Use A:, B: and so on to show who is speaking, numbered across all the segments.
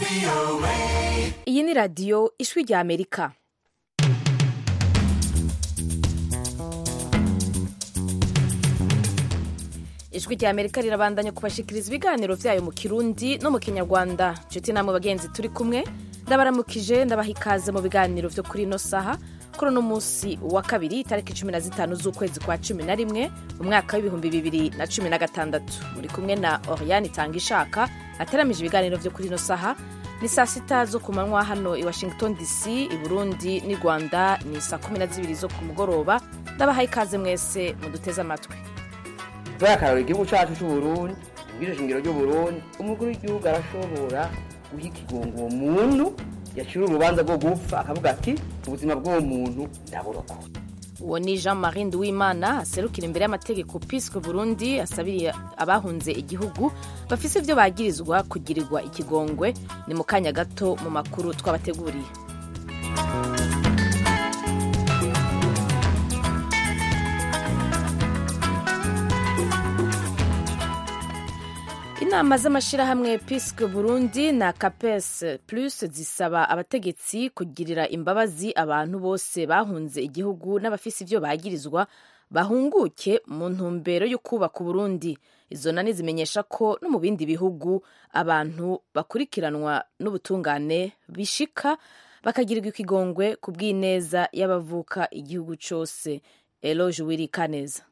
A: Iyi ni radiyo Ijwi rya Amerika. Ijwi rya Amerika rirabandanya kubashikiriza ibiganiro vyayo mu Kirundi no mu Kinyarwanda. Nshuti namwe bagenzi turi kumwe, ndabaramukije ndabaha ikaze mu biganiro vyo kuri ino saha. Kuri uno musi wa kabiri itariki 15 z'ukwezi kwa 11 mu mwaka w'ibihumbi 2016. Muri kumwe na Oriane Tangishaka ateramije ibiganiro vyo kuri ino saha. Ni saa 6 zo ku manywa hano i Washington DC, i Burundi n'i Rwanda ni saa 12 zo ku mugoroba. Ndabaha ikaze mwese muduteze amatwi.
B: Turakarora igihugu cyacu cy'u Burundi, ubwije shingiro ry'u Burundi, umukuru w'igihugu arashobora guha ikigongo uwo muntu yacira urubanza rwo gupfa akavuga ati ubuzima bw'uwo muntu ndaburoko.
A: Uwo ni Jean-Marie Nduwimana aserukira imbere y'amategeko Pisco Burundi, asabiriye abahunze igihugu bafise ivyo bagirizwa kugirirwa ikigongwe. Ni mu kanya gato mu makuru twabateguriye. Inama z'amashirahamwe Pisco Burundi na Capes Plus zisaba abategetsi kugirira imbabazi abantu bose bahunze igihugu n'abafise ivyo bagirizwa bahunguke mu ntumbero yo kubaka Burundi. Izo nani zimenyesha ko no mu bindi bihugu abantu bakurikiranwa n'ubutungane bishika bakagirirwa ikigongwe ku bw'ineza y'abavuka igihugu cose. Eloge Wirikaneza.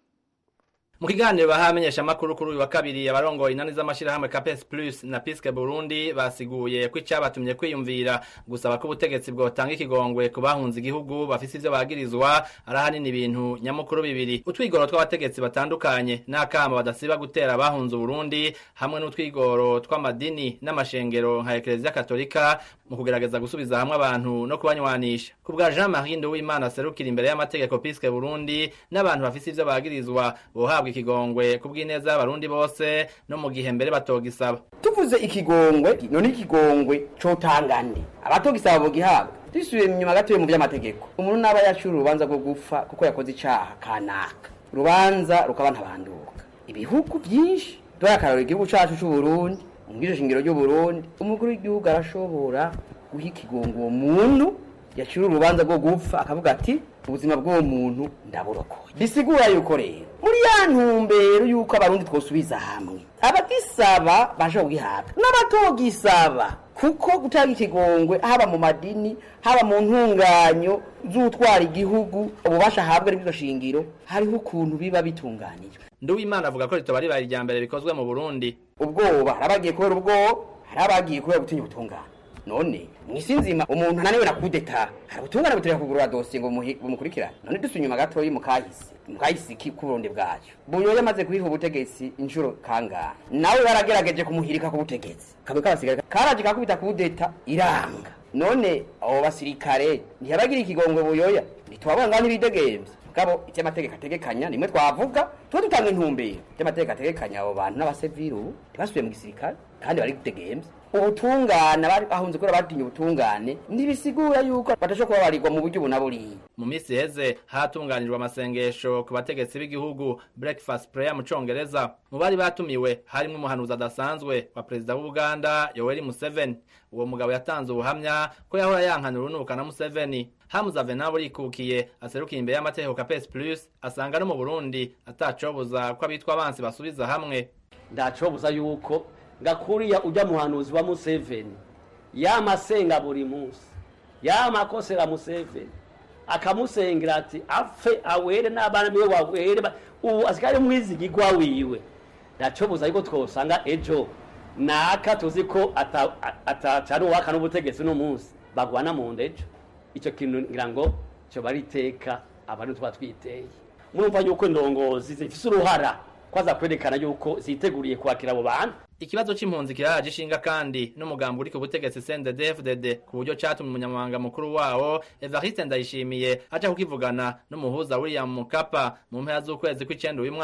C: Mu kiganiro bahamenyesha makuru kuri uyu wa kabiri abarongoye inani z'amashirahamwe Capes Plus na Pisco Burundi basiguye ko icyabatumye kwiyumvira gusaba ko ubutegetsi bwotanga ikigongwe ku bahunze igihugu bafise ivyo bagirizwa arahanini ibintu nyamukuru bibiri: utwigoro tw'abategetsi batandukanye n'akama badasiba gutera abahunze Burundi, hamwe n'utwigoro tw'amadini n'amashengero nka Eklezia Katolika mu kugerageza gusubiza hamwe abantu no kubanywanisha. Ku bwa Jean-Marie Nduwimana aserukira imbere y'amategeko Pisco Burundi, n'abantu bafise ivyo bagirizwa bohabwa ikigongwe kubw'ineza y'abarundi bose no mu gihe mbere batogisaba.
B: Tuvuze ikigongwe, none ikigongwe cotangande abatogisaba bogihabwa. Dusubiye inyuma gato mu by'amategeko, umuntu naba yacura urubanza rwo gupfa kuko yakoze icaha kanaka, urubanza rukaba ntabanduka. Ibihugu byinshi turakarora igihugu cyacu cy'u Burundi, ubwije shingiro ry'u Burundi, umukuru w'igihugu arashobora guha ikigongwe uwo muntu yacira urubanza rwo gupfa akavuga ati ubuzima bw'uwo muntu ndaburokoye. Bisigura yuko rero muri ya ntumbero yuko abarundi twosubiza hamwe, abagisaba basho gihabwa n'abatogisaba, kuko gutanga ikigongwe haba mu madini haba mu ntunganyo z'utwara igihugu ububasha habwa n'ibyo shingiro hariho ukuntu biba bitunganijwe.
C: Nduwimana avuga ko ritoba ribaye irya mbere bikozwe mu Burundi.
B: Ubwoba harabagiye kubera ubwoba, harabagiye kubera gutinya ubutungane. None mwisinzima umuntu ananiwe na kudeta harabutungana butereka kugurura dossier ngo bumukurikirane. None dusunyuma gato yi mukahisi ku Burundi bwacu Buyoya amaze kwiha ubutegetsi inshuro kangahe, nawe baragerageje kumuhirika ku butegetsi kamwe kabasigaye karaje kakubita kudeta iranga. None abo basirikare ntiyabagira ikigongwe Buyoya bitwabona ngani bidegemvye kabo icyamategeko ategekanya nimwe twavuga twa dutanga intumbero icyamategeko ategekanya abo bantu n'abaseviru basubiye mu gisirikare kandi bari gutegemvye ubutungane bari ahunze ko batinye ubutungane ndibisigura yuko batasho kuba barirwa mu buryo bunaburi.
C: Mu minsi heze hatunganijwe amasengesho ku bategetsi b'igihugu, breakfast prayer mu Congereza. Mu bari batumiwe harimo umuhanuzi adasanzwe wa perezida w'u Uganda Yoweri Museveni. Uwo mugabo yatanze ubuhamya ko yahora yankanura urunuka na Museveni. Hamza Venabo rikukiye aserukiye imbere y'amategeko Capes Plus asanga no mu Burundi atacobuza ko abitwa abansi basubiza hamwe.
D: Ndacobuza yuko ngakuriya ujya muhanuzi wa Museveni yamasenga buri munsi yamakosera Museveni akamusengera ati apfe awere n'abana biwe wawere ubu asikare mwizigirwa wiwe. Ndacobuza yuko twosanga ejo naka tuzi ko atacana uwaka n'ubutegetsi no munsi bagwana mu ndejo. Ico kintu ngira ngo cyo bariteka abantu twatwiteye. Murumva yuko indongozi zifise uruhara kwaza kwerekana yuko ziteguriye kwakira abo bantu.
C: Ikibazo c'impunzi kiraje ishinga kandi n'umugambi uri ku butegetsi CNDD-FDD ku buryo catumye umunyamabanga mukuru wawo Evariste Ndayishimiye aja kukivugana n'umuhuza William Mukapa mu mpera z'ukwezi kw'icenda uyu mwaka.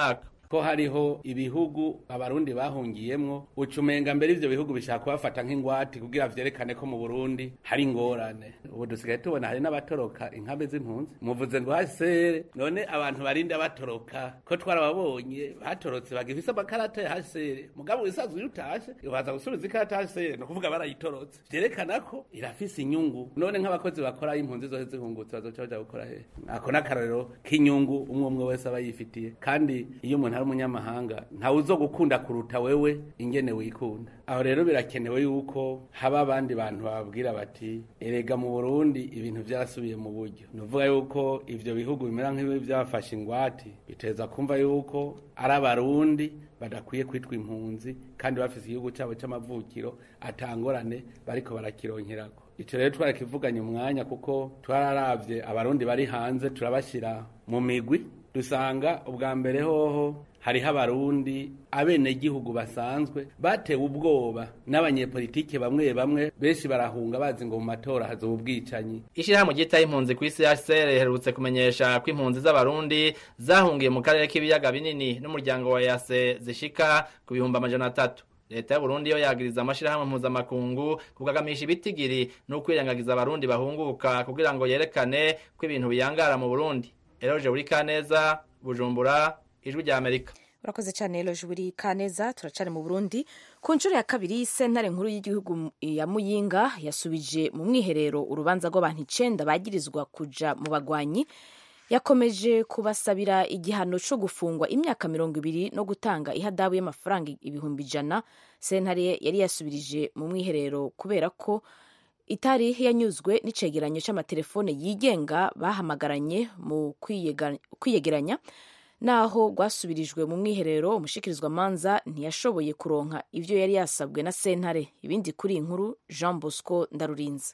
E: ko hariho ibihugu abarundi bahungiyemwo ucumenga mbere ivyo bihugu bishaka kubafata nk'ingwati kugira vyerekane ko mu Burundi hari ingorane. Ubu dusigaye tubona hari n'abatoroka inkambi z'impunzi, muvuze ngo HCR, none abantu barinda batoroka ko twarababonye batorotse bagifise amakarata ya HCR, mugabo wisanzwe utashe ubaza gusubiza ikarata ya HCR no kuvuga barayitorotse, vyerekana ko irafise inyungu. None nk'abakozi bakora impunzi zose zihungutse bazoca baja gukora he? Ako n'akarorero k'inyungu umwe wese aba yifitiye, kandi iyo umuntu ari umunyamahanga ntawe uzogukunda kuruta wewe ingene wikunda. Aho rero birakenewe yuko haba abandi bantu bababwira bati erega mu Burundi ibintu vyarasubiye mu buryo. Nuvuga yuko ivyo bihugu bimera nk'ibi byafashe ingwati biteza kumva yuko ari abarundi badakwiye kwitwa impunzi kandi bafise igihugu cyabo c'amavukiro atangorane bariko barakironkerako. Ico rero twarakivuganye umwanya kuko twararavye abarundi bari hanze turabashira mu migwi, dusanga ubwa mbere hoho hariho abarundi abene gihugu basanzwe batewe ubwoba n'abanyepolitike bamwe benshi barahunga bazi ngo mu matora hazoba ubwicanyi.
C: Ishirahamwe ryitaye impunzi kw'isi HCR riherutse kumenyesha ko impunzi z'abarundi zahungiye mu karere k'ibiyaga binini n'umuryango wa EAC zishika ku 300,000. Leta ya Burundi yo yagiriza amashirahamwe mpuzamakungu kugagamisha ibitigiri no kwirengagiza abarundi bahunguka kugira ngo yerekane ko ibintu biyangara mu Burundi. Eloge Burikaneza, Bujumbura, Ijwi rya Amerika.
A: Urakoze cyane Eloge Burikaneza. Turacari mu Burundi. Ku nshuro ya kabiri sentare nkuru y'igihugu ya Muyinga yasubije mu mwiherero urubanza rw'abantu 9 bagirizwa kuja mu bagwanyi, yakomeje kubasabira igihano cyo gufungwa imyaka 20 no gutanga ihadabu y'amafaranga 100,000. Sentare yari yasubirije mu mwiherero kubera ko itari yanyuzwe n'icegeranyo c'amatelefone yigenga bahamagaranye mu kwiyegeranya. Naho rwasubirijwe mu mwiherero, umushikirizwa manza ntiyashoboye kuronka ivyo yari yasabwe na sentare. Ibindi kuri inkuru Jean Bosco Ndarurinze.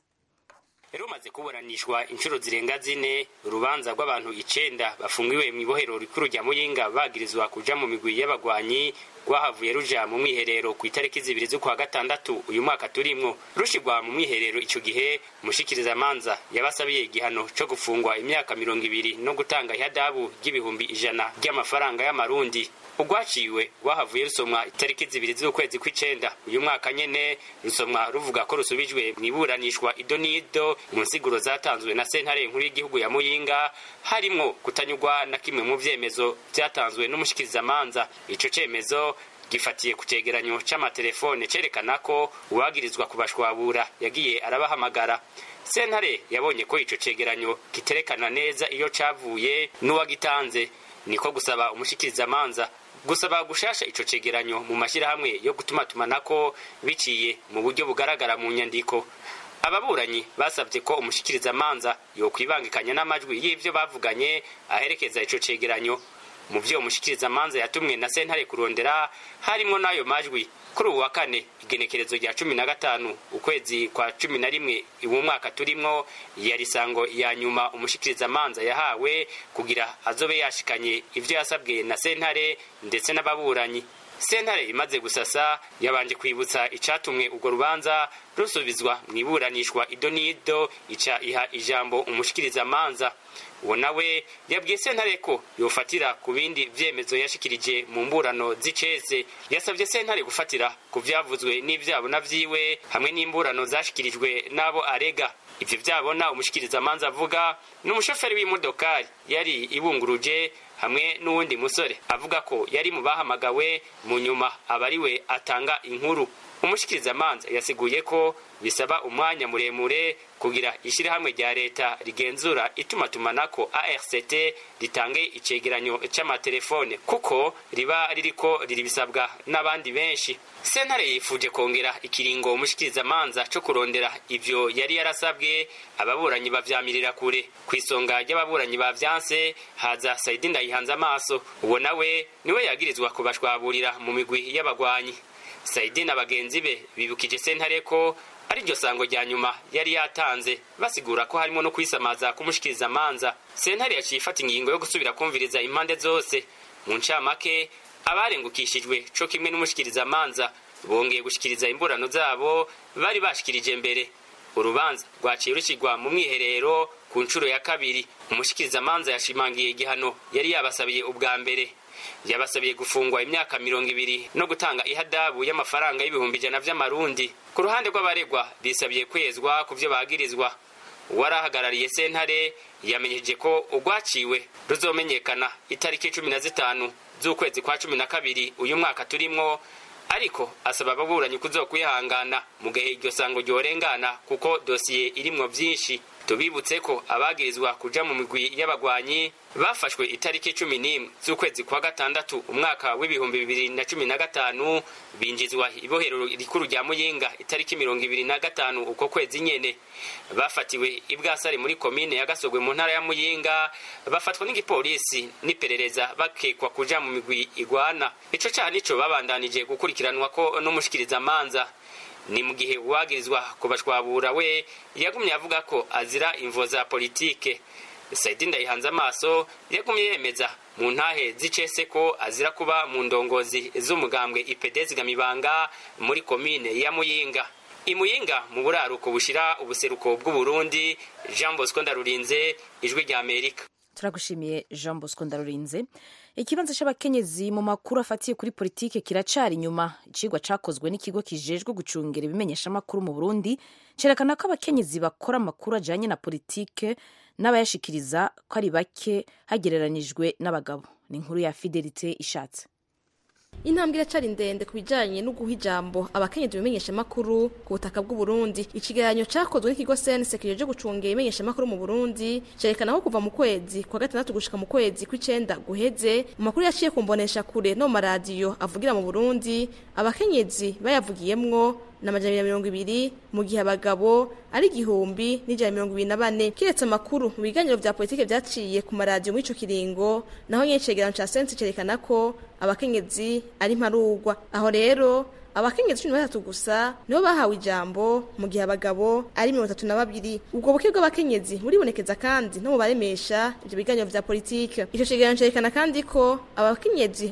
F: Rumaze kuburanishwa inshuro zirenga 4, urubanza rw'abantu 9 bafungiwe mu ibohero rikuru rya Muyinga bagirizwa kuja mu migwi y'abagwanyi rwahavuye ruja mu mwiherero ku itariki 2 z'ukwa gatandatu uyu mwaka turimwo. Rushigwa mu mwiherero ico gihe umushikiriza manza yabasabiye igihano cyo gufungwa imyaka 20 no gutanga ihadabu y'ibihumbi 100 ry'amafaranga y'amarundi. Ugwaciwe wahavuye rusomwa itariki 2 z'ukwezi kw'icenda uyu mwaka nyene, rusomwa ruvuga ko rusubijwe mu iburanishwa idonido mu nsiguro zatanzwe na sentare nkuru y'igihugu ya Muyinga, harimwo kutanyurwa na kimwe mu vyemezo vyatanzwe n'umushikiriza manza. Ico cemezo gifatiye ku cegeranyo c'amatelefone cerekana ko uwagirizwa kubashwabura yagiye arabahamagara. Sentare yabonye ko ico cegeranyo kiterekana neza iyo cavuye n'uwagitanze, niko gusaba umushikiriza manza gusaba gushasha ico cegeranyo mu mashirahamwe yo gutumatumanako biciye mu buryo bugaragara mu nyandiko. Ababuranyi basabye ko umushikiriza manza yo kwibangikanya n'amajwi y'ivyo bavuganye aherekeza ico cegeranyo. Mu vyo umushikiriza manza yatumwe na sentare kurondera harimo nayo majwi. Kuri uwa kane igenekerezo rya 15 ukwezi kwa 11 uwo mwaka turimwo yari sango ya nyuma umushikiriza manza yahawe kugira azobe yashikanye ivyo yasabwe na sentare ndetse n'ababuranyi. Sentare imaze gusasa yabanje kwibutsa icatumwe urwo rubanza rusubizwa mu iburanishwa idonido, ica iha ijambo umushikiriza manza. Uwo nawe yabwiye sentare ko yofatira ku bindi vyemezo yashikirije mu mburano z'icese. Yasabye sentare gufatira ku vyavuzwe n'ivyabona vyiwe hamwe n'imburano zashikirijwe n'abo arega. Ivyo vyabona umushikiriza manza avuga n'umushoferi w'imodokari yari ibunguruje hamwe n'uwundi musore avuga ko yari mu bahamagawe mu nyuma abariwe atanga inkuru. Umushikiriza manza yasiguye ko bisaba umwanya muremure kugira ishirahamwe rya leta rigenzura itumatumanako ARCT ritange icegeranyo c'amatelefone kuko riba ririko riribisabwa n'abandi benshi. Sentare yifuje kongera ikiringo umushikiriza manza cyo kurondera ivyo yari yarasabwe. Ababuranyi bavyamirira kure. Kwisonga ry'ababuranyi bavyanse haza Saidi Ndayihanze amaso. Uwo nawe niwe yagirizwa kubashwaburira mu migwi y'abagwanyi. Saidi na bagenzi be bibukije sentare ko ari ryo sango rya nyuma yari yatanze, basigura ko harimo no kwisamaza kumushikiriza manza. Sentare yaciye ifata ingingo yo gusubira kumviriza impande zose. Mu ncamake abarengukishijwe co kimwe n'umushikiriza manza bongeye gushikiriza imburano zabo bari bashikirije mbere. Urubanza rwaciye rushigwa mu mwiherero ku nshuro ya kabiri. Umushikiriza manza yashimangiye igihano yari yabasabiye ubwa mbere. yabasabiye gufungwa imyaka 20 no gutanga ihadabu y'amafaranga y'ibihumbi 100 vy'amarundi. Ku ruhande rw'abaregwa bisabiye kwezwa ku vyo bagirizwa. Warahagarariye sentare yamenyeje ko urwaciwe ruzomenyekana itariki 15 z'ukwezi kwa 12 uyu mwaka turimwo, ariko asaba ababuranyi kuzokwihangana mu gihe iryo sango ryorengana kuko dosiye irimwo vyinshi. Tubibutse ko abagirizwa kuja mu migwi y'abagwanyi bafashwe itariki 11 z'ukwezi kwa gatandatu umwaka w'ibihumbi 2015 binjizwa ibohero rikuru rya Muyinga itariki 25 uko kwezi nyene. Bafatiwe ibwasare muri komine ya Gasogwe mu ntara ya Muyinga, bafatwa n'igipolisi n'iperereza bakekwa kuja mu migwi igwana. Ico cyaha nico babandanije gukurikiranwa ko n'umushikiriza manza. Ni mu gihe uwagirizwa kubashwabura we yagumye avuga ko azira imvo za politike. Saidi Ndayihanze amaso yagumye yemeza mu ntahe zicese ko azira kuba mu ndongozi z'umugambwe IPD zigamibanga muri komine ya Muyinga. Imuyinga mu buraruko bushira ubuseruko bw'u Burundi, Jean Bosco Ndarurinze, Ijwi rya Amerika.
A: Turagushimiye Jean Bosco Ndarurinze. Ikibanza c'abakenyezi mu makuru afatiye kuri politike kiracari inyuma. Icigwa cakozwe n'ikigo kijejwe gucungera ibimenyesha makuru mu Burundi cerekana ko abakenyezi bakora amakuru ajanye na politike n'abayashikiriza ko ari bake hagereranijwe n'abagabo. Ni inkuru ya Fidelite Ishatse.
G: Intambwe iracari ndende kubijanye no guha ijambo abakenyezi bimenyesha makuru ku butaka bw'u Burundi. Ikigeranyo cakozwe n'ikigo CNC kijeje gucungera ibimenyesha makuru mu Burundi cerekana ko kuva mu kwezi kwa gatandatu gushika mu kwezi kw'icenda guheze mu makuru yaciye kumbonesha kure no maradiyo avugira mu Burundi abakenyezi bayavugiyemwo na 220 mu gihe abagabo ari 1024. Kiretse amakuru mu biganiro vya politike vyaciye ku maradiyo muri ico kiringo, naho nyene cegeranyo ca CNC cerekana ko abakenyezi ari mparugwa. Aho rero abakenyezi 13 gusa nibo bahawe ijambo mu gihe abagabo ari 32. Ubwo buke bw'abakenyezi buribonekeza kandi no mu baremesha ivyo biganiro vya politike. Ico cegeranyo cerekana kandi ko abakenyezi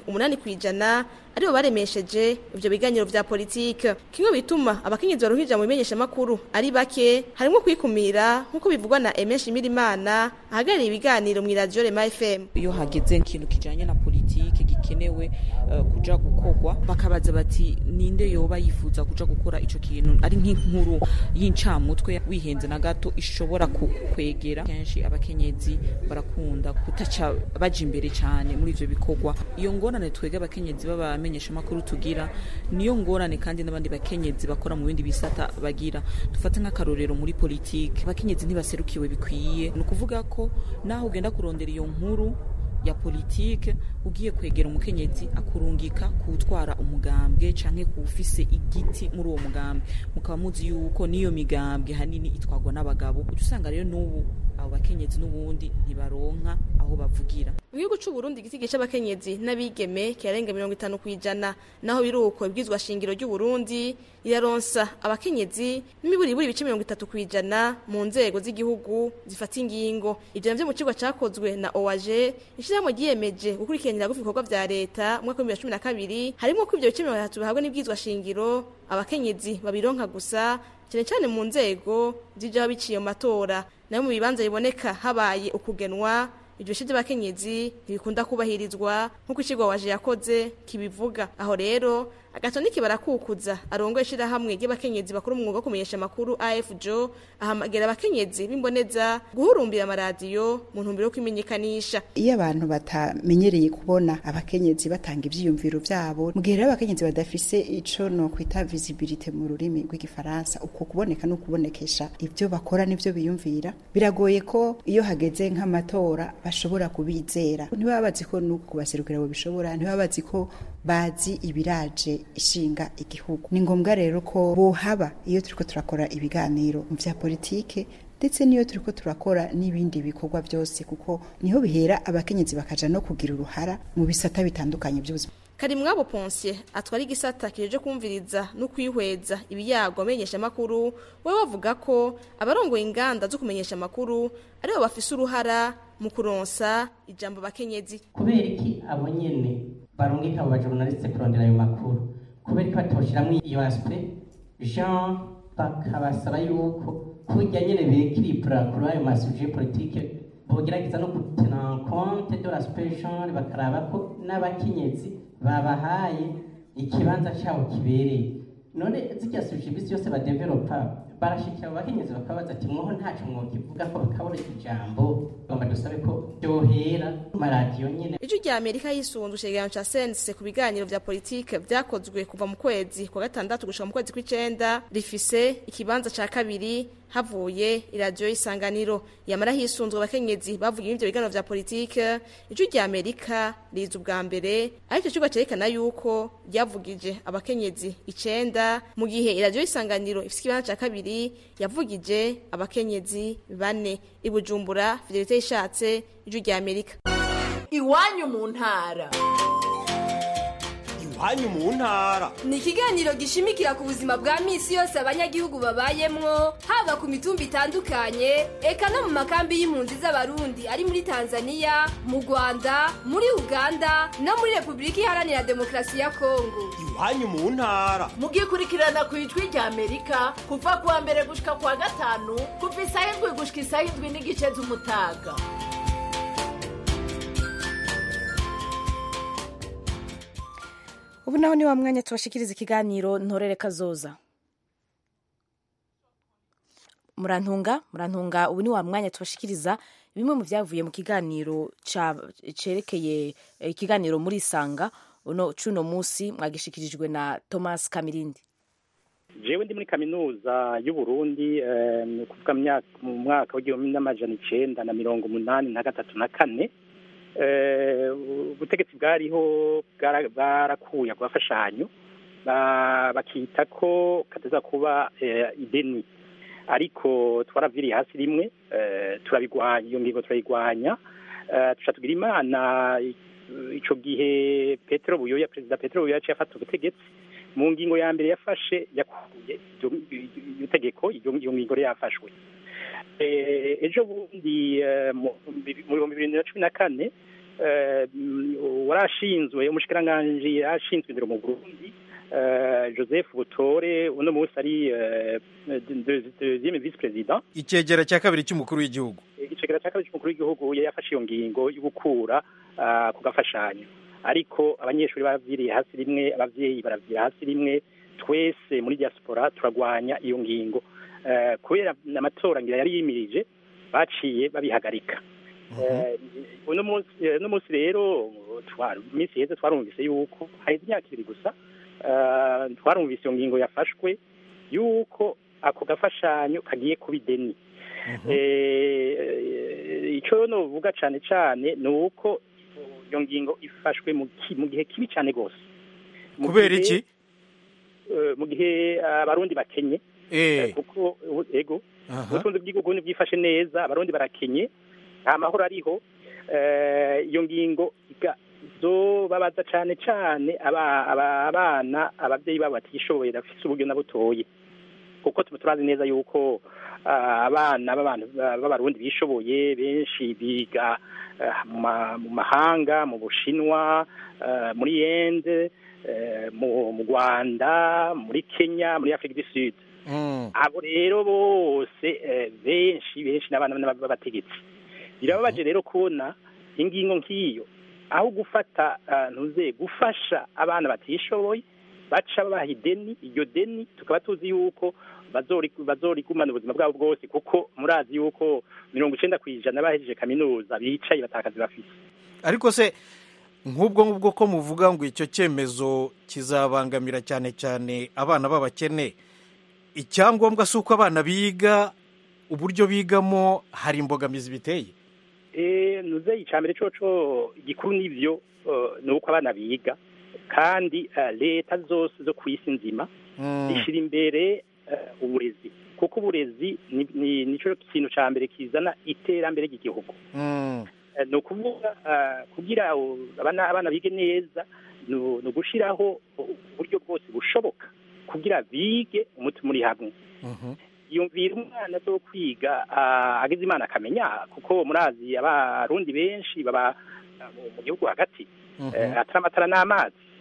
G: 8% aribo baremesheje ivyo biganiro vya politike. Kimwe bituma abakenyezi baruhija mu bimenyesha makuru ari bake harimo kwikumira nkuko bivugwa na Emesh Mirimana ahagarariye ibiganiro mu radio Rema FM.
H: Iyo hageze ikintu kijanye na politike gikenewe kuja gukogwa bakabaza bati ninde yoba yifuza kuja gukora ico kintu, ari nk'inkuru y'incamutwe wihenze na gato ishobora kwegera. Kenshi abakenyezi barakunda kutaca baje imbere cyane muri ivyo bikogwa. Iyo ngorane twege abakenyezi baba menyesha makuru tugira niyo ngorane kandi n'abandi bakenyezi bakora mu bindi bisata bagira. Dufata nk'akarorero muri politike abakenyezi ntibaserukiwe bikwiye. No kuvuga ko naho ugenda kurondera iyo nkuru ya politike ugiye kwegera umukenyezi akurungika kutwara umugambwe canke kufise igiti muri uwo mugambwe, mukaba muzi yuko niyo migambwe hanini itwagwa n'abagabo. Usanga rero n'ubu abo bakenyezi n'ubundi ntibaronka aho bavugira.
G: Mu gihugu c'u Burundi igiti c'abakenyezi n'abigeme kirenga 50%, naho biruko ibwizwa shingiro ry'u Burundi iraronsa abakenyezi n'imiburiburi ibice 30% mu nzego z'igihugu zifata ingingo. Ivyo navyo mu cigwa cakozwe na OAG ishyirahamwe ryiyemeje gukurikiranira gufi ibikorwa vya leta mu mwaka wa 2012, harimo ko ivyo bice 30 bihabwa n'ibwizwa shingiro abakenyezi babironka gusa cyane cyane mu nzego z'ijya biciye mu matora. Nayo mu bibanza biboneka habaye ukugenwa ibyo shije abakenyezi ntibikunda kubahirizwa nkuko icigwa waje yakoze kibivuga. Aho rero agatoni kibarakukuza arongoye shira hamwe y'abakenyezi bakuru mu mwuga wo kumenyesha makuru AFJO ahamagera abakenyezi bimboneza guhurumbira amaradiyo mu ntumbero yo kwimenyekanisha.
I: Iyo abantu batamenyereye kubona abakenyezi batanga ivyiyumviro vyabo, mu gihe rero abakenyezi badafise ico no kwita visibility mu rurimi rw'igifaransa, uko kuboneka no kubonekesha ivyo bakora n'ivyo biyumvira, biragoye ko iyo hageze nk'amatora bashobora kubizera. Ntibabazi ko no kubaserukira bo bishobora, ntibabazi ko bazi ibiraje ishinga igihugu. Ni ngombwa rero ko bohaba iyo turiko turakora ibiganiro mu vya politike ndetse niyo turiko turakora n'ibindi bikorwa byose, kuko niho bihera abakenyezi bakaja no kugira uruhara mu bisata bitandukanye by'ubuzima.
G: Karimwabo Ponsier atwari igisata kijeje kumviriza no kwihweza ibiyago amenyesha makuru, we bavuga ko abarongoye inganda zo kumenyesha makuru aribo bafise uruhara mu kuronsa ijambo bakenyezi.
J: Kubera iki abo nyene barungika abo journaliste kurondera ayo makuru, kubera ko atoshiramwe iyo aspect Jean bakabasaba yuko kujya nyene bekiripura kuri ayo masuje politique bogerageza no gutena compte de l'aspect genre bakaraba ko n'abakenyezi babahaye ikibanza cyabo kibereye none zijya service yose badevelopa barashikira abakenyezi bakabaza ati mwoho ntacu mwokivuga ko bakabona ijambo bagomba dusabe ko byohera maradiyo nyene.
G: Ijwi rya Amerika yisunze icegeranyo ca CNC ku biganiro vya politike vyakozwe kuva mu kwezi kwa gatandatu gushika mu kwezi kw'icenda rifise ikibanza ca kabiri havuye iradiyo y'isanganiro yamara hisunzwe abakenyezi bavugiye ivyo biganiro vya politike. Ijwi rya Amerika riza ubwa mbere ariko ico cerekana yuko ryavugije abakenyezi 9 mu gihe iradiyo y'isanganiro ifise ikibanza ca kabiri yavugije abakenyezi 4. I Bujumbura, Fidelite Ishatse, Ijwi rya Amerika.
K: Iwanyu mu ntara. Iwanyu mu ntara
L: ni ikiganiro gishimikira ku buzima bwa misi yose abanyagihugu babayemwo, haba ku mitumba itandukanye eka no mu makambi y'impunzi z'abarundi ari muri Tanzania, mu Rwanda, muri Uganda no muri Republika Iharanira Demokarasi ya Kongo.
K: Iwanyu mu ntara mugikurikirana ku Ijwi rya Amerika kuva kuwa mbere gushika kuwa gatanu kuva isaha 7 gushika isaha 7 n'igice z'umutaga.
A: Ubu naho ni wa mwanya tubashikiriza ikiganiro ntorere kazoza. Murantunga ubu ni wa mwanya tubashikiriza bimwe mu byavuye mu kiganiro cerekeye ikiganiro muri Sanga cuno musi mwagishikirijwe na Thomas Kamirindi.
M: Jewe ndi muri kaminuza y'u Burundi kuvuga mu mwaka wa 1983 ubutegetsi bwariho bwarakuye kubafashanyo bakita ko kateza kuba ideni ariko twaraviriye hasi rimwe turabigwanya iyo ngingo turayigwanya tugira imana ico gihe Perezida Petero Buyoya yafata ubutegetsi mu ngingo ya mbere yafashe yakuye itegeko iyo ngingo yafashwe ejo bundi mu 2014 warashinzwe umushikiranganje yashinzwe indero mu Burundi Joseph Butore uno munsi ari deuxième vice président
N: icegera cya kabiri cy'umukuru w'igihugu yafashe iyo ngingo yo gukura ku gafashanyo ariko abanyeshuri baviriye hasi rimwe abavyeyi baravira hasi rimwe twese muri diaspora turagwanya iyo ngingo kubera amatora ngira yari yimirije baciye babihagarika uno munsi rero iminsi yeze twarumvise yuko haheze imyaka 2 gusa twarumvise iyo ngingo yafashwe yuko ako gafashanyo kagiye kuba ideni icyo novuga cane ni uko iyo ngingo ifashwe mu gihe kibi cyane gose kubera iki
M: mu gihe abarundi bakenye kuko ego ubutunzi bw'igihugu bwifashe neza abarundi barakenye nta mahoro ariho iyo ngingo babaza cyane abana ababyeyi babo batishoboye bafite uburyo na butoye kuko turazi neza yuko abana b'abarundi bishoboye benshi biga mu mahanga mu Bushinwa muri Inde mu Rwanda muri Kenya muri Afrika du Sud abo rero bose benshi n'abana b'abategetsi birababaje rero kubona ingingo nk'iyo aho gufata gufasha abana batishoboye baca babaha ideni iryo deni tukaba tuzi yuko bazorigumana ubuzima bwabo bwose kuko murazi yuko 90% bahejeje kaminuza bicaye batakazi bafise
N: ariko se nk'ubwo ko muvuga ngo icyo cyemezo kizabangamira cyane abana b'abakene icyangombwa si uko abana biga uburyo bigamo hari imbogamizi biteye
M: nuze icambere coco igikuru nivyo nuko abana biga kandi leta zose zo kwisi nzima ishira imbere uburezi kuko uburezi nico kintu cambere kizana iterambere ry'igihugu no kuvuga kugira abana bige neza no gushiraho uburyo bwose bushoboka kugira bige umuti muri hamwe yumvira umwana zo kwiga agize imana akamenya kuko murazi abarundi benshi baba mu gihugu hagati atari amatara n'amazi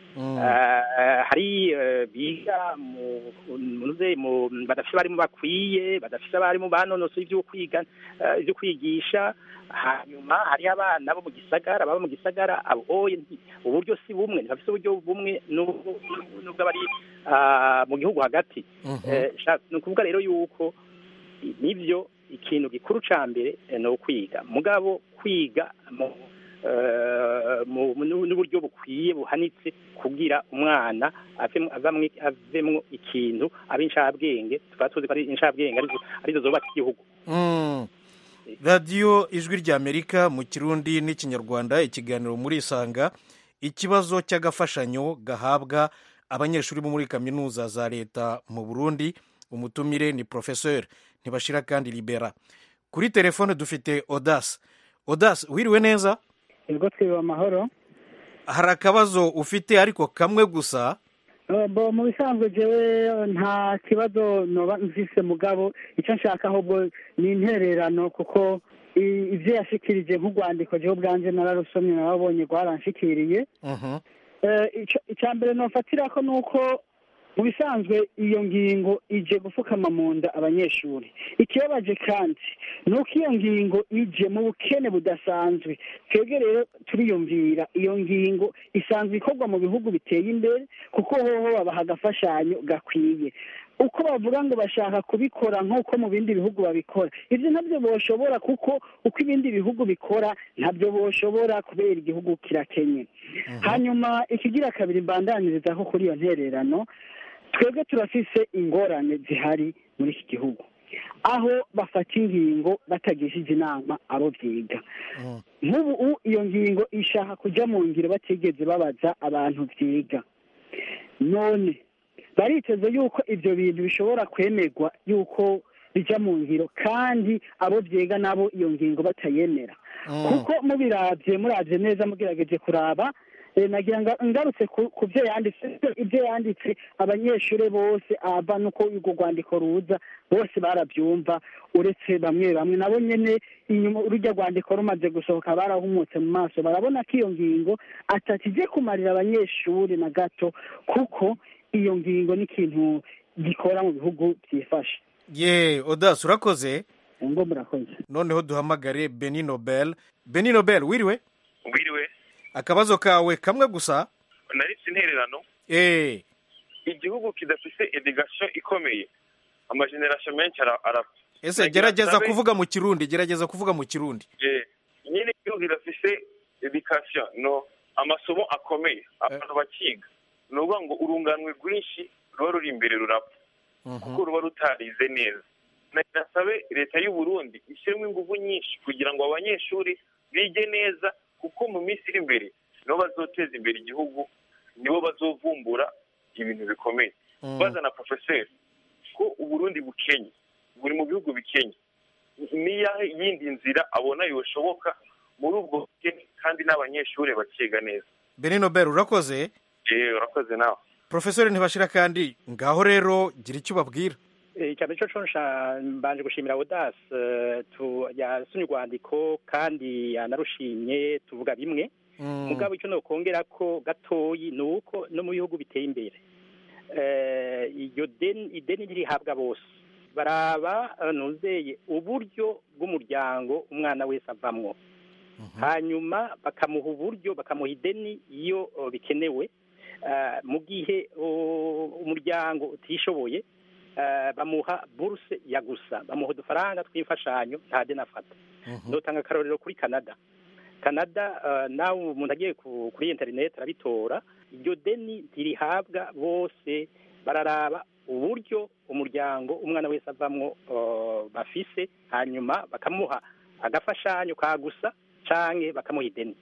N: hari biga badafite abarimu bakwiye, badafite abarimu banonosoye ibyo kwiga, ibyo kwigisha. Hanyuma hari abana bo mu gisagara, baba mu gisagara, uburyo si bumwe, ntibafite uburyo bumwe n'ubwo bari mu gihugu hagati. Ni ukuvuga rero yuko nibyo ikintu gikuru ca mbere ni ukwiga, mugabo kwiga n'uburyo bukwiye buhanitse kugira umwana avemwo ikintu abe inshabwenge. tukaba tuzi ko ari inshabwenge arizo zubaka igihugu.
O: radiyo ijwi ry'Amerika mu kirundi n'ikinyarwanda, ikiganiro muri Isanga. Ikibazo cy'agafashanyo gahabwa abanyeshuri bo muri kaminuza za leta mu Burundi. Umutumire ni Professeur Ntibashira kandi Libera. Kuri telefone dufite Odas, wiriwe neza?
P: Yego twiwe amahoro.
O: Hari akabazo ufite ariko kamwe gusa?
P: Mu bisanzwe jewe nta kibazo noba mvise, mugabo icyo nshaka ahubwo ni intererano, kuko ivyo yashikirije nk'urwandiko jewe ubwanje nararusomye, narabonye rwaranshikiriye. Icya mbere nofatirako nuko mu bisanzwe iyo ngingo ije gufukama mu nda abanyeshuri. Ikibabaje kandi nuko iyo ngingo ije mu bukene budasanzwe. Twebwe rero turiyumvira iyo ngingo isanzwe ikorwa mu bihugu biteye imbere, kuko hoho babaha agafashanyo gakwiye. Uko bavuga ngo bashaka kubikora nk'uko mu bindi bihugu babikora, ibyo ntabyo boshobora, kuko uko ibindi bihugu bikora ntabyo boshobora, kubera igihugu kirakenye. Hanyuma ikigira kabiri mbandanirizaho kuri iyo ntererano, twebwe turafise ingorane zihari muri iki gihugu, aho bafata ingingo batagishije inama abo byiga. Nk'ubu iyo ngingo ishaka kujya mu ngiro batigeze babaza abantu byiga. None bariteze yuko ibyo bintu bishobora kwemerwa yuko bijya mu ngiro, kandi abo byiga nabo iyo ngingo batayemera. Kuko muravye neza, mugerageje kuraba, nagira ngo ngarutse ku byo yanditse abanyeshuri bose aba nuko urwo rwandiko ruza bose barabyumva, uretse bamwe nabo nyene inyuma urujya rwandiko rumaze gusohoka barahumutse mu maso, barabona ko iyo ngingo atakije kumarira abanyeshuri na gato, kuko iyo ngingo ni ikintu gikora mu bihugu byifashe.
O: Odas, urakoze.
P: Ngo murakoze.
O: Noneho duhamagare Beni Nobel. Wiriwe?
Q: Wiriwe.
O: Akabazo kawe kamwe gusa?
Q: Naritse intererano. Igihugu kidafise education ikomeye, amageneration menshi arapfa.
O: Ese gerageza kuvuga mu Kirundi.
Q: Nyine igihugu kidafise education, no amasomo akomeye abantu bakiga, nuvuga ngo urunganwe rwinshi ruba ruri imbere rurapfa, kuko ruba rutarize neza. Nasabe leta y'u Burundi ishyiremo ingufu nyinshi kugira ngo abanyeshuri bige neza, kuko mu minsi iri imbere nibo bazoteza imbere igihugu, nibo bazovumbura ibintu bikomeye. Bazana Professeur ko Uburundi bukenye, buri mu bihugu bikenye, niyahe yindi nzira abona yoshoboka muri ubwo bukene, kandi n'abanyeshuri bakiga neza.
O: Beni Nobel, urakoze.
Q: Urakoze nawe.
O: Professeur Ntibashira kandi, ngaho rero gira icyo babwira.
N: Cyane cyo mbanje gushimira Odas yasomye urwandiko kandi yanarushimye, tuvuga bimwe. Mugabo icyo nokongera ko gatoyi ni uko no mu bihugu biteye imbere iyo ideni ririhabwa bose, baraba nuzeye uburyo bw'umuryango umwana wese avamwo, hanyuma bakamuha uburyo, bakamuha ideni iyo bikenewe. Mu gihe umuryango utishoboye, bamuha buruse ya gusa, bamuha udufaranga tw'imfashanyo, nta deni afata. Ndotanga akarorero kuri Canada, nawe umuntu agiye kuri internet arabitora. Iryo deni ntirihabwa bose, bararaba uburyo umuryango umwana wese avamwo bafise, hanyuma bakamuha agafashanyo ka gusa canke bakamuha ideni.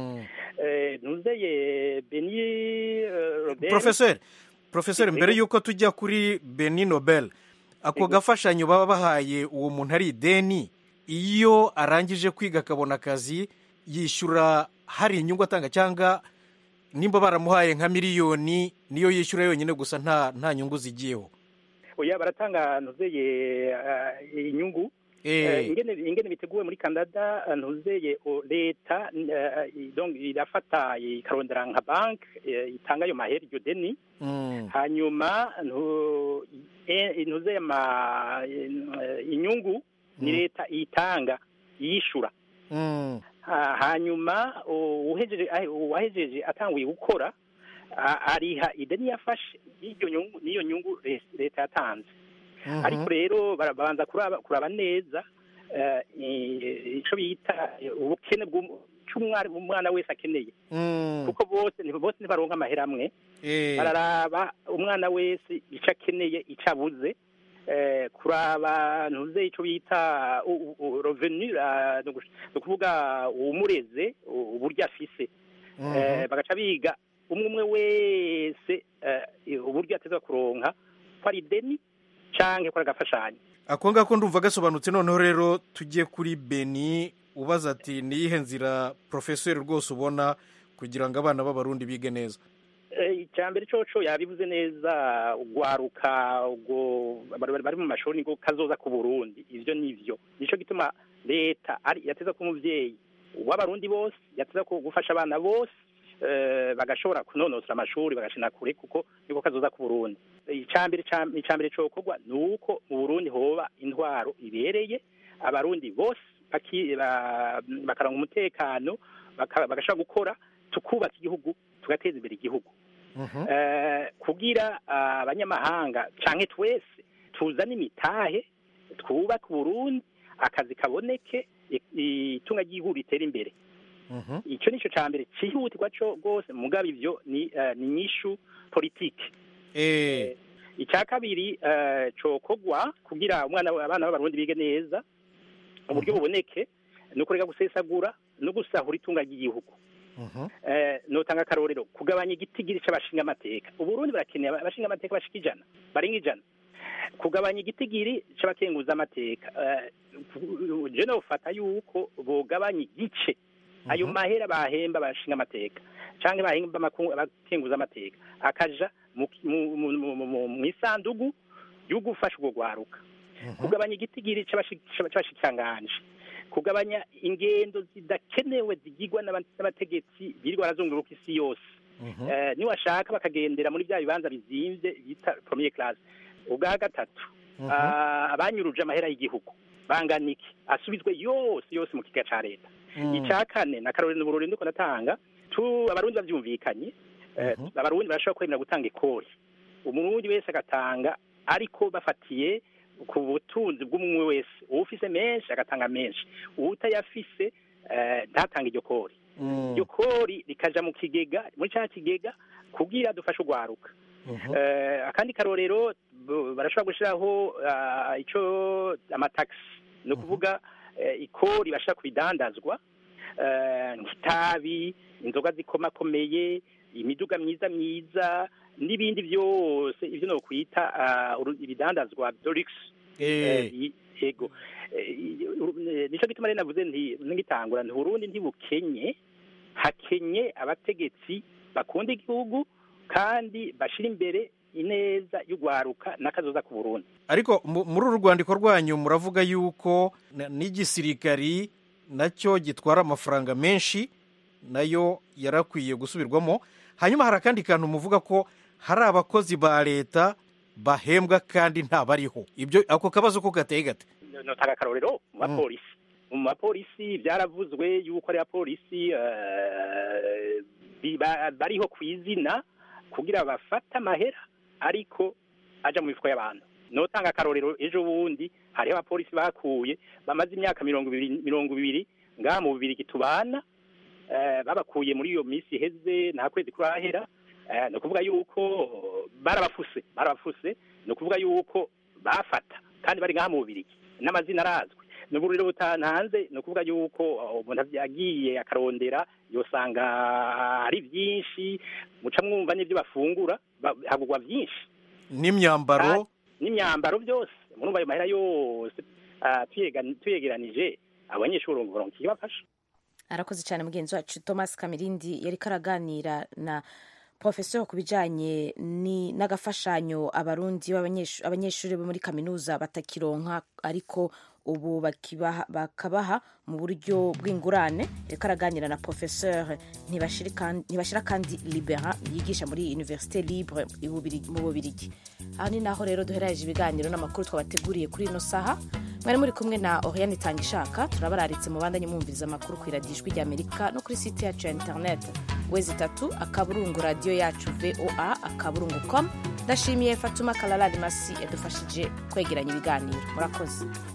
N: Nuzeye Beni Robert.
O: Professeur, mbere yuko tujya kuri Beni Nobel, ako gafashanyo baba bahaye uwo muntu ari ideni, iyo arangije kwiga akabona akazi yishyura hari inyungu atanga, cyangwa nimba baramuhaye nka miliyoni niyo yishyura yonyine gusa nta nyungu zigiyeho?
N: Oya, baratanga nuzeye inyungu. ingene biteguwe muri Canada ntuzeye leta donc irafata ikarondera nka bank itanga ayo mahera iryo deni hanyuma ntuzeye inyungu ni leta itanga yishura hanyuma uwahejeje atanguye gukora ariha ideni yafashe n'iyo nyungu leta yatanze ariko rero barabanza kuraba neza icyo bita ubukene umwana wese akeneye kuko bose ntibaronka amahera amwe bararaba umwana wese icyo akeneye icyo abuze kuraba ntuze icyo bita revenu ni ukuvuga uwumureze uburyo afise bagaca biga umwe wese uburyo ateza kuronka ko ari deni canke ko agafashanya
O: ako ngako ndumva gasobanutse. noneho rero tujye kuri Beni ubaza ati niyihe nzira professeur rwose ubona kugira ngo abana b'abarundi bige neza?
N: Icyambere coco yabivuze neza ugwaruka ubwo bari mu mashuri ngo kazoza ku Burundi ivyo nivyo nico gituma leta ari yateza ku muvyeyi w'abarundi bose yateza ko gufasha abana bose bagashobora kunonosora amashuri bagashina kure kuko niko kazoza ku Burundi. Icambere cokorwa nuko mu Burundi hoba intwaro ibereye abarundi bose bakaronka umutekano bagashobora gukora tukubaka igihugu tugateza imbere igihugu kugira abanyamahanga canke twese tuzane imitahe twubaka Burundi akazi kaboneke itunga ry'igihugu ritera imbere. Ico nico cambere cihutirwa cyo gose mugabe ivyo ni nyishu politike. Icya kabiri cokogwa kugira abana b'abarundi bige neza uburyo buboneke no kurega gusesagura no gusahura itunga ry'igihugu. Notanga akarorero kugabanya igitigiri c'abashinga amateka. Uburundi barakeneye abashinga amateka bashika 100 barenga 100. Kugabanya igitigiri c'abakenguza amateka je no fata yuko bogabanya igice ayo mahera bahemba bashinga amateka canke bahemba abakenguza amateka akaja mu isandugu y'ugufasha ubwo gwaruka. Kugabanya igitigiri c'abashikanganje, kugabanya ingendo zidakenewe zigirwa n'abategetsi birirwa barazunguruka isi yose. Ni washaka bakagendera muri bya bibanza bizimvye bita premier class. Ubwa gatatu abanyuruje amahera y'igihugu banganiki asubizwe yose mu kiga ca leta. Icya kane na Caroline Bururi ndiko natanga abarundi bavyumvikanye abarundi barashobora kwemera gutanga ikori umurundi wese agatanga ariko bafatiye ku butunzi bw'umwe wese ufise menshi agatanga menshi utayafise ntatanga iryo kori. Iryo kori rikaja mu kigega muri cya kigega kugira dufashe ugwaruka. Akandi karorero barashobora gushiraho ico amataxi no kuvuga ikori bashaka kubidandazwa nk'itabi inzoga zikomakomeye imiduga myiza n'ibindi byose ivyo no kwita ibidandazwa Dorix ego nico gituma rero navuze ngitangura nti Burundi ntibukenye hakenye abategetsi bakunda igihugu kandi bashira imbere ineza y'ugwaruka nakazoza ku Burundi. Ariko
O: muri uru rwandiko rwanyu muravuga yuko n'igisirikari nacyo gitwara amafaranga menshi nayo yarakwiye gusubirwamo. Hanyuma hari akandi kantu muvuga ko hari abakozi ba leta bahembwa kandi ntabariho. Ibyo ako kabazo ko gateye gate?
N: Notanga karorero mu mapolisi byaravuzwe yuko ari apolisi bariho kwizina kugira bafata amahera ariko aja mu mifuko y'abantu. Notanga akarorero ejo bundi hariho abapolisi bakuye bamaze imyaka 20 ngaha mu Bubirigi tubana babakuye muri iyo misi heze nta kwezi kurahera no kuvuga yuko barabafuse no kuvuga yuko bafata kandi bari ngaha mu Bubirigi n'amazina arazwe n'uburiro butananze no kuvuga yuko umuntu yagiye akarondera yosanga ari byinshi muca mwumva n'ibyo bafungura hagugwa byinshi n'imyambaro byose murumva ayo mahera yose tuyegeranije abanyeshuri ngo kibafasha.
A: Arakoze cyane mugenzi wacu Thomas Kamirindi yari karaganira na professeur ku bijanye n'agafashanyo abarundi abanyeshuri bo muri kaminuza batakironka ariko ubu bakabaha mu buryo bw'ingurane. Reka araganira na professeur ntibashira kandi Libera yigisha muri Université Libre mu Bubirigi. Aha ni naho rero duheraje ibiganiro n'amakuru twabateguriye kuri ino saha. Mwari muri kumwe na Oriane Tangishaka. Turabararitse mu bandanye mwumviriza amakuru ku Radio Ijwi ry'Amerika no kuri site yacu ya internet www.akaburungu radio yacu voa.com. Ndashimiye Fatuma Kalala Limasi yadufashije kwegeranya ibiganiro. Murakoze.